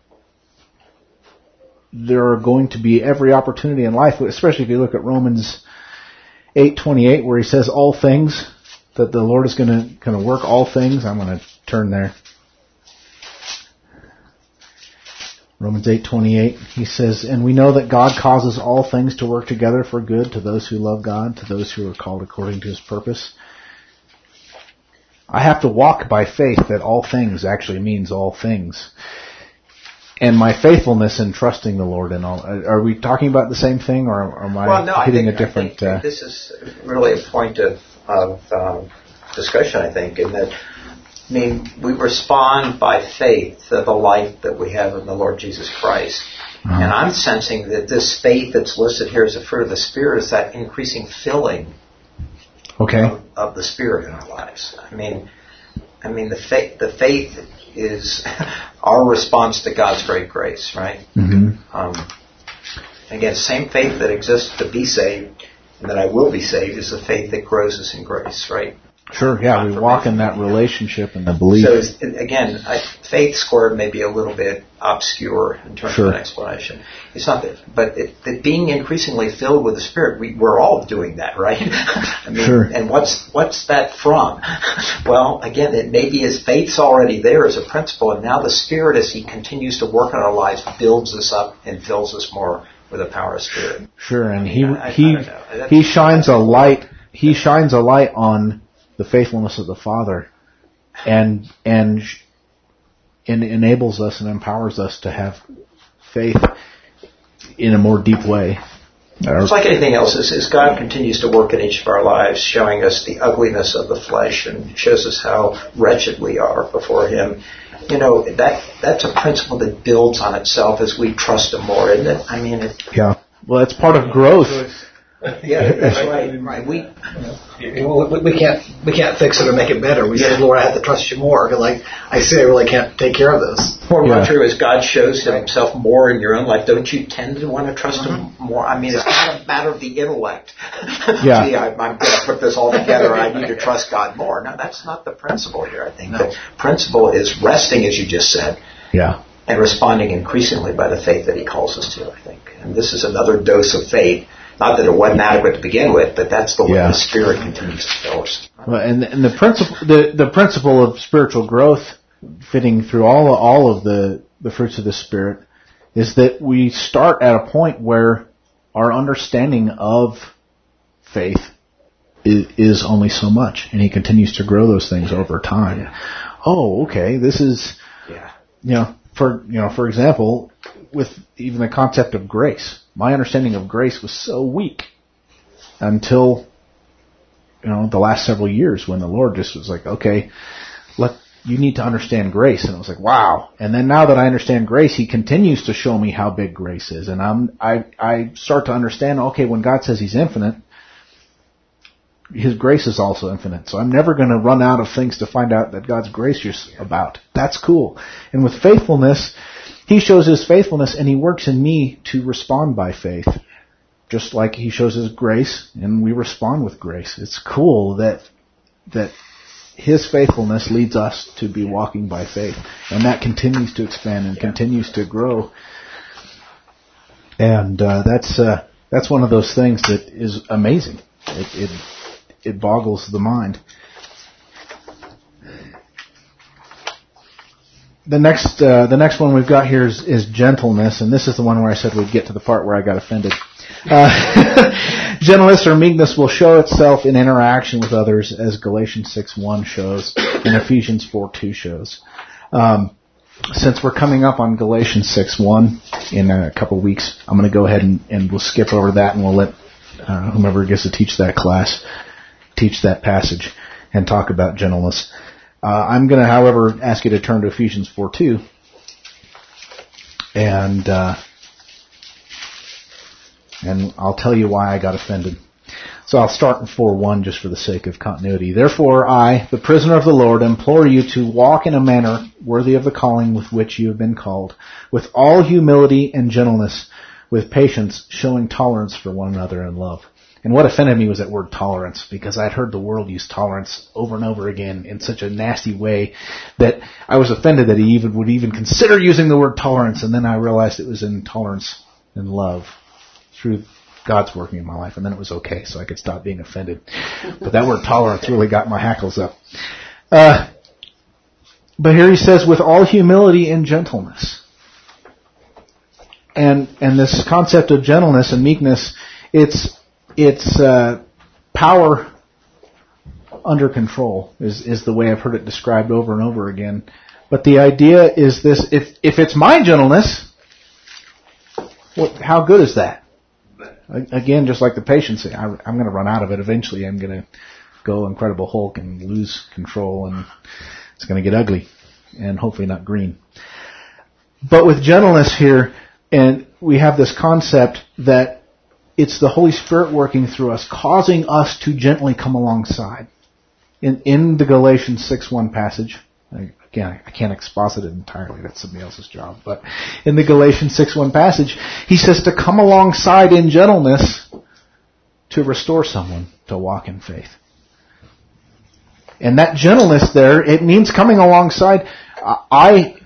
Speaker 1: there are going to be every opportunity in life, especially if you look at Romans eight twenty-eight, where He says all things, that the Lord is going to going to work all things. I'm going to turn there. Romans eight twenty-eight, He says, and we know that God causes all things to work together for good to those who love God, to those who are called according to His purpose. I have to walk by faith that all things actually means all things. And my faithfulness in trusting the Lord and all. Are we talking about the same thing, or am I
Speaker 2: well, no,
Speaker 1: hitting
Speaker 2: I think,
Speaker 1: a different...
Speaker 2: I think
Speaker 1: uh,
Speaker 2: this is really a point of, of um, discussion, I think, in that, I mean, we respond by faith to the life that we have in the Lord Jesus Christ. Uh-huh. And I'm sensing that this faith that's listed here as a fruit of the Spirit is that increasing filling
Speaker 1: okay.
Speaker 2: of, of the Spirit in our lives. I mean, I mean, the faith, the faith is our response to God's great grace, right?
Speaker 1: Mm-hmm.
Speaker 2: Um, again, same faith that exists to be saved and that I will be saved is the faith that grows us in grace, right?
Speaker 1: Sure, yeah, we walk in that relationship and the belief.
Speaker 2: So, it's, again, I, faith squared may be a little bit obscure in terms
Speaker 1: sure.
Speaker 2: of an explanation. It's not that, but it, that being increasingly filled with the Spirit, we, we're all doing that, right? I mean,
Speaker 1: sure.
Speaker 2: And what's what's that from? Well, again, it maybe His faith's already there as a principle, and now the Spirit, as He continues to work in our lives, builds us up and fills us more with the power of Spirit.
Speaker 1: Sure, and
Speaker 2: I mean,
Speaker 1: He
Speaker 2: I,
Speaker 1: He
Speaker 2: I
Speaker 1: He shines a light. He shines a light on the faithfulness of the Father, and and and enables us and empowers us to have faith in a more deep way.
Speaker 2: It's like anything else. As, as God continues to work in each of our lives, showing us the ugliness of the flesh and shows us how wretched we are before Him, you know, that that's a principle that builds on itself as we trust Him more, isn't it? I mean, it,
Speaker 1: yeah. Well, it's part of growth.
Speaker 2: Yeah, that's right. Right. We,
Speaker 6: we we can't we can't fix it or make it better. We yeah. say, Lord, I have to trust You more. Because, like I say, I really can't take care of this.
Speaker 2: More
Speaker 1: yeah.
Speaker 2: true as God shows Himself more in your own life. Don't you tend to want to trust mm-hmm. Him more? I mean, it's not a matter of the intellect.
Speaker 1: Yeah.
Speaker 2: Gee, I, I'm going to put this all together. I need to trust God more. No, that's not the principle here. I think no. the principle is resting, as you just said.
Speaker 1: Yeah.
Speaker 2: And responding increasingly by the faith that He calls us to. I think, and this is another dose of faith. Not that it wasn't adequate to begin with, but that's the way
Speaker 1: yeah.
Speaker 2: the Spirit continues to fill us.
Speaker 1: Well, and, and the principle, the, the principle of spiritual growth, fitting through all all of the, the fruits of the Spirit, is that we start at a point where our understanding of faith is, is only so much, and He continues to grow those things over time.
Speaker 2: Yeah.
Speaker 1: Oh, okay, this is,
Speaker 2: yeah.
Speaker 1: you know, for you know, for example, with even the concept of grace. My understanding of grace was so weak until, you know, the last several years when the Lord just was like, okay, let, you need to understand grace. And I was like, wow. And then now that I understand grace, He continues to show me how big grace is. And I'm, I, I start to understand, okay, when God says He's infinite, His grace is also infinite. So I'm never going to run out of things to find out that God's gracious about. That's cool. And with faithfulness, He shows His faithfulness, and He works in me to respond by faith. just like He shows His grace, and we respond with grace. It's cool that that His faithfulness leads us to be walking by faith, and that continues to expand and continues to grow. And uh, that's uh, that's one of those things that is amazing. It it, it boggles the mind. The next uh, the next one we've got here is, is gentleness, and this is the one where I said we'd get to the part where I got offended. Uh, gentleness or meekness will show itself in interaction with others, as Galatians six one shows and Ephesians four two shows. Um, since we're coming up on Galatians six one in a couple of weeks, I'm going to go ahead and, and we'll skip over that, and we'll let uh, whomever gets to teach that class teach that passage and talk about gentleness. Uh, I'm going to, however, ask you to turn to Ephesians four two, and uh, and I'll tell you why I got offended. So I'll start in four one just for the sake of continuity. Therefore, I, the prisoner of the Lord, implore you to walk in a manner worthy of the calling with which you have been called, with all humility and gentleness, with patience, showing tolerance for one another in love. And what offended me was that word tolerance, because I'd heard the world use tolerance over and over again in such a nasty way that I was offended that he even would even consider using the word tolerance, and then I realized it was in tolerance and love through God's working in my life, and then it was okay, so I could stop being offended. But that word tolerance really got my hackles up. Uh, but here he says, with all humility and gentleness. And and this concept of gentleness and meekness, it's it's uh, power under control is, is the way I've heard it described over and over again. But the idea is this, if if it's my gentleness, what, how good is that? Again, just like the patience, I, I'm going to run out of it eventually. I'm going to go Incredible Hulk and lose control, and it's going to get ugly and hopefully not green. But with gentleness here, and we have this concept that it's the Holy Spirit working through us, causing us to gently come alongside. In in the Galatians six one passage, again, I can't exposit it entirely, that's somebody else's job, but in the Galatians six one passage, he says to come alongside in gentleness to restore someone to walk in faith. And that gentleness there, it means coming alongside. I,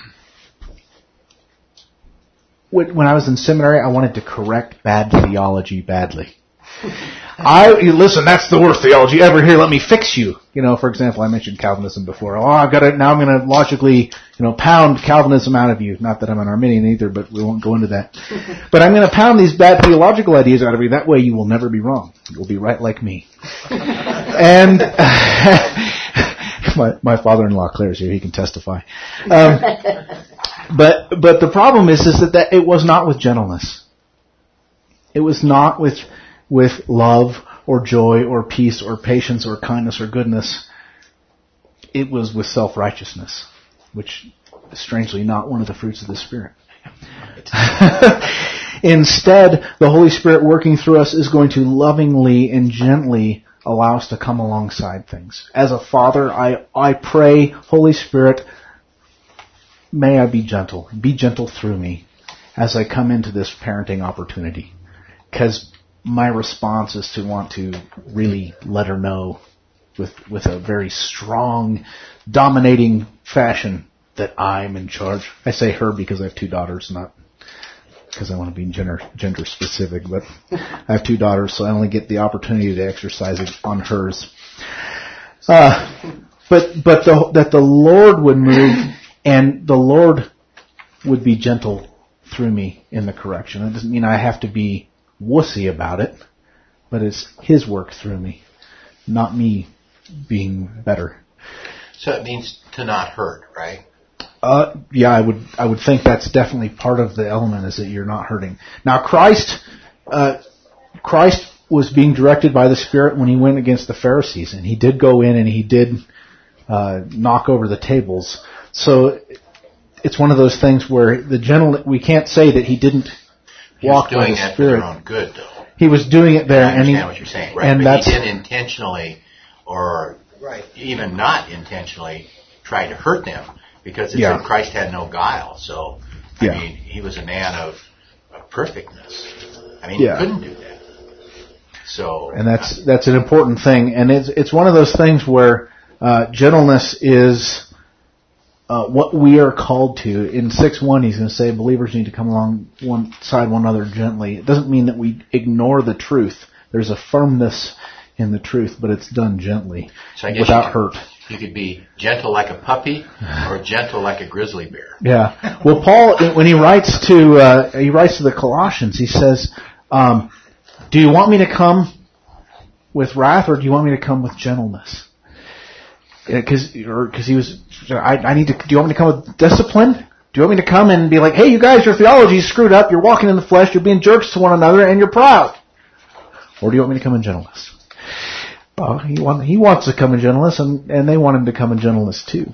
Speaker 1: when I was in seminary, I wanted to correct bad theology badly. I listen. That's the worst theology ever. Here, let me fix you. You know, for example, I mentioned Calvinism before. Oh, I've got it now. I'm going to logically, you know, pound Calvinism out of you. Not that I'm an Arminian either, but we won't go into that. But I'm going to pound these bad theological ideas out of you. That way, you will never be wrong. You'll be right like me. And my my father-in-law Claire's here. He can testify. Um, but but the problem is is that, that it was not with gentleness. It was not with. with love or joy or peace or patience or kindness or goodness. It was with self-righteousness, which is strangely not one of the fruits of the Spirit. Instead, the Holy Spirit working through us is going to lovingly and gently allow us to come alongside things. As a father, I, I pray, Holy Spirit, may I be gentle. Be gentle through me as I come into this parenting opportunity. Because my response is to want to really let her know with with a very strong, dominating fashion that I'm in charge. I say her because I have two daughters, not because I want to be gender gender specific, but I have two daughters, so I only get the opportunity to exercise it on hers. Uh, but but the, that the Lord would move, and the Lord would be gentle through me in the correction. It doesn't mean I have to be wussy about it, but it's His work through me, not me being better.
Speaker 5: So it means to not hurt, right?
Speaker 1: Uh, yeah, I would I would think that's definitely part of the element, is that you're not hurting. Now, Christ, uh, Christ was being directed by the Spirit when He went against the Pharisees, and He did go in and He did uh, knock over the tables. So it's one of those things where the gentle we can't say that He didn't.
Speaker 5: He was
Speaker 1: walk
Speaker 5: doing
Speaker 1: by the
Speaker 5: it
Speaker 1: Spirit.
Speaker 5: for their own good, though.
Speaker 1: He was doing it there,
Speaker 5: I understand
Speaker 1: and he,
Speaker 5: what you're saying, right?
Speaker 1: And
Speaker 5: but
Speaker 1: that's,
Speaker 5: he did intentionally, or
Speaker 6: right.
Speaker 5: even not intentionally, try to hurt them, because it
Speaker 1: yeah.
Speaker 5: said Christ had no guile. So, I
Speaker 1: yeah.
Speaker 5: mean, He was a man of, of perfectness. I mean,
Speaker 1: Yeah.
Speaker 5: you couldn't do that. So,
Speaker 1: And that's that's an important thing, and it's it's one of those things where uh, gentleness is uh, what we are called to. In six one, he's going to say believers need to come along one side one another gently. It doesn't mean that we ignore the truth. There's a firmness in the truth, but it's done gently,
Speaker 5: so I guess
Speaker 1: without
Speaker 5: you could,
Speaker 1: hurt.
Speaker 5: You could be gentle like a puppy or gentle like a grizzly bear.
Speaker 1: Yeah. Well, Paul, when he writes to uh, he writes to the Colossians, he says, um, "Do you want me to come with wrath, or do you want me to come with gentleness?" Because, or because he was, I, I need to. Do you want me to come with discipline? Do you want me to come and be like, "Hey, you guys, your theology's screwed up. You're walking in the flesh. You're being jerks to one another, and you're proud"? Or do you want me to come in gentleness? Well, he want, he wants to come in gentleness, and, and they want him to come in gentleness too.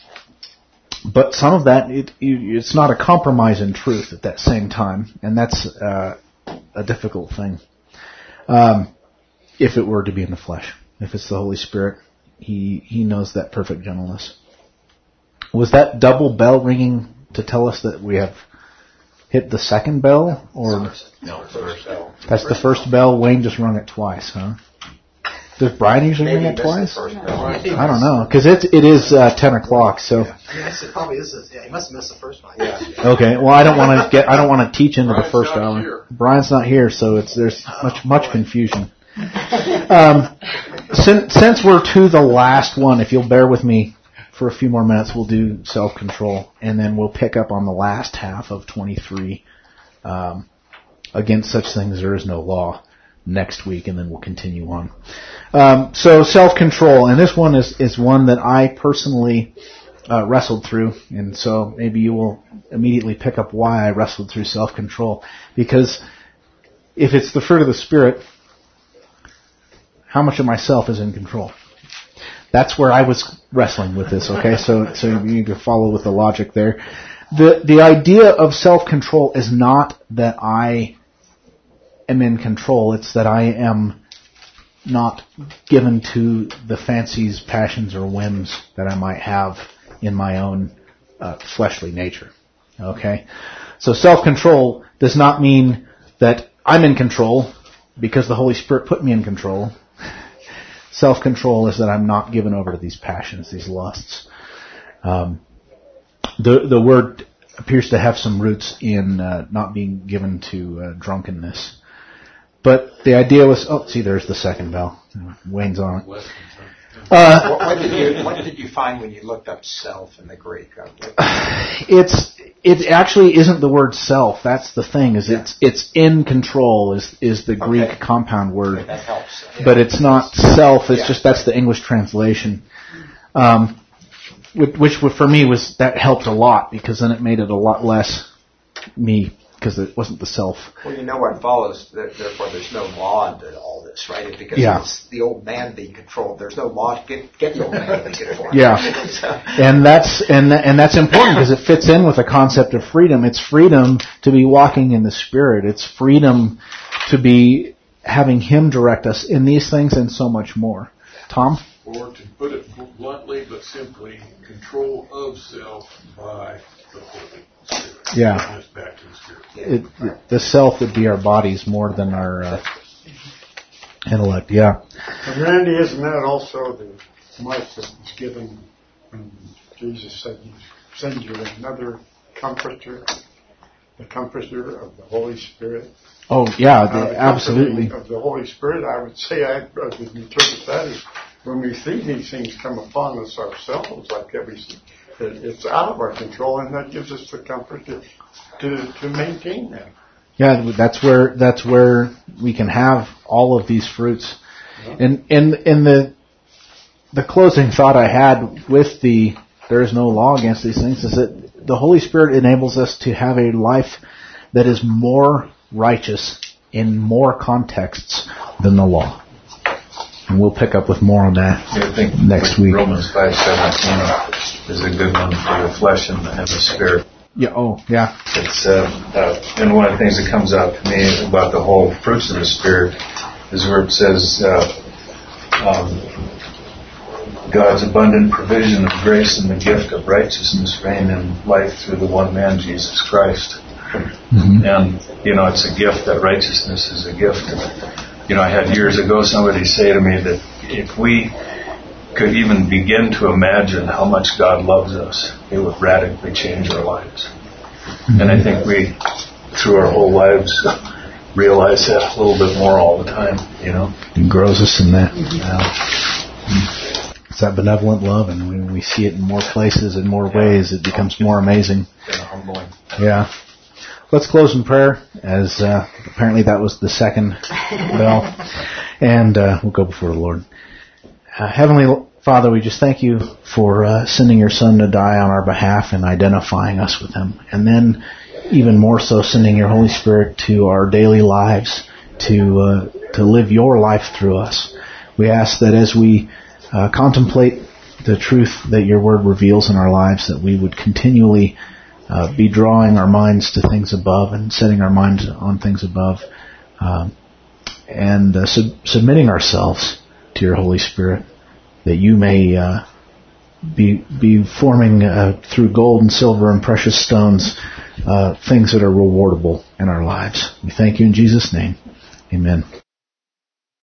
Speaker 1: But some of that, it, it's not a compromise in truth at that same time, and that's uh, a difficult thing. Um, if it were to be in the flesh, if it's the Holy Spirit, he he knows that perfect gentleness. Was that double bell ringing to tell us that we have hit the second bell, or
Speaker 5: No, it's the first bell.
Speaker 1: That's the first bell? Wayne just rung it twice, huh? Does Brian usually
Speaker 2: Maybe
Speaker 1: ring it
Speaker 2: missed
Speaker 1: twice?
Speaker 2: the first bell.
Speaker 1: I don't know, because it it is uh, ten o'clock. So
Speaker 6: I mean, that's, it probably is. This, yeah, he must have missed the first one.
Speaker 2: Yeah.
Speaker 1: okay. Well, I don't want to get. I don't want to teach into the
Speaker 7: Brian's
Speaker 1: first
Speaker 7: not
Speaker 1: hour.
Speaker 7: here.
Speaker 1: Brian's not here, so it's there's much much confusion. Um, since since we're to the last one, if you'll bear with me for a few more minutes, we'll do self-control, and then we'll pick up on the last half of twenty-three. Um, against such things there is no law next week, and then we'll continue on. Um, so self-control, and this one is, is one that I personally uh, wrestled through, and so maybe you will immediately pick up why I wrestled through self-control. Because if it's the fruit of the Spirit, how much of myself is in control? That's where I was wrestling with this, okay? So so you need to follow with the logic there. The the idea of self-control is not that I am in control, it's that I am not given to the fancies, passions, or whims that I might have in my own uh, fleshly nature. Okay? So self-control does not mean that I'm in control because the Holy Spirit put me in control. Self-control is that I'm not given over to these passions, these lusts. Um, the the word appears to have some roots in uh, not being given to uh, drunkenness. But the idea was, oh, see, there's the second bell. Wayne's on it. Uh,
Speaker 2: what, what, did you, what did you find when you looked up self in the Greek?
Speaker 1: It's it actually isn't the word self. That's the thing. Is it's it's in control is is the Greek
Speaker 2: Okay.
Speaker 1: compound word.
Speaker 2: That helps. Yeah.
Speaker 1: But it's not self. It's
Speaker 2: Yeah.
Speaker 1: just that's the English translation. Um, which, which for me was that helped a lot because then it made it a lot less me because it wasn't the self.
Speaker 2: Well, you know what follows. Therefore, there's no law into all this, right? Because
Speaker 1: Yeah.
Speaker 2: it's the old man being controlled. There's no law to get, get the old man to be controlled.
Speaker 1: Yeah.
Speaker 2: So,
Speaker 1: And that's and and that's important because it fits in with the concept of freedom. It's freedom to be walking in the Spirit. It's freedom to be having Him direct us in these things and so much more. Tom?
Speaker 7: Or to put it bluntly but simply, control of self by the Holy Spirit.
Speaker 1: Yeah.
Speaker 7: Bring us back to the Spirit.
Speaker 1: It, it, the self would be our bodies more than our uh, intellect. Yeah.
Speaker 8: And Randy, isn't that also the might that was given when Jesus said, "Send you another comforter, the comforter of the Holy Spirit"?
Speaker 1: Oh, yeah,
Speaker 8: Uh,
Speaker 1: the,
Speaker 8: the
Speaker 1: absolutely.
Speaker 8: comforting of the Holy Spirit, I would say, I, I would interpret that as when we see these things come upon us ourselves, like that we see, that it's out of our control, and that gives us the comfort to to, to maintain that.
Speaker 1: Yeah, that's where that's where we can have all of these fruits. And in in the the closing thought I had with the there is no law against these things is that the Holy Spirit enables us to have a life that is more righteous in more contexts than the law. And we'll pick up with more on that
Speaker 9: I think
Speaker 1: next week.
Speaker 9: Romans five seventeen is a good one for the flesh and the, and the spirit.
Speaker 1: Yeah. Oh, yeah.
Speaker 9: It's uh, uh, and one of the things that comes out to me about the whole fruits of the Spirit is where it says uh, um, God's abundant provision of grace and the gift of righteousness reign in life through the one man, Jesus Christ. Mm-hmm. And, you know, it's a gift. That righteousness is a gift. And, you know, I had years ago somebody say to me that if we could even begin to imagine how much God loves us, it would radically change our lives. Mm-hmm. And I think we, through our whole lives, realize that a little bit more all the time, you know.
Speaker 1: It grows us in that.
Speaker 9: Mm-hmm.
Speaker 1: Yeah. It's that benevolent love, and when we see it in more places, in more ways, it becomes more amazing.
Speaker 9: Yeah, humbling.
Speaker 1: Yeah. Let's close in prayer, as uh, apparently that was the second bell, and uh, we'll go before the Lord. Uh, Heavenly Father, we just thank you for uh, sending your Son to die on our behalf and identifying us with him, and then even more so sending your Holy Spirit to our daily lives to uh, to live your life through us. We ask that as we uh, contemplate the truth that your word reveals in our lives, that we would continually uh, be drawing our minds to things above and setting our minds on things above, uh, and uh, sub- submitting ourselves to your Holy Spirit, that you may uh, be be forming uh, through gold and silver and precious stones uh, things that are rewardable in our lives. We thank you in Jesus' name. Amen.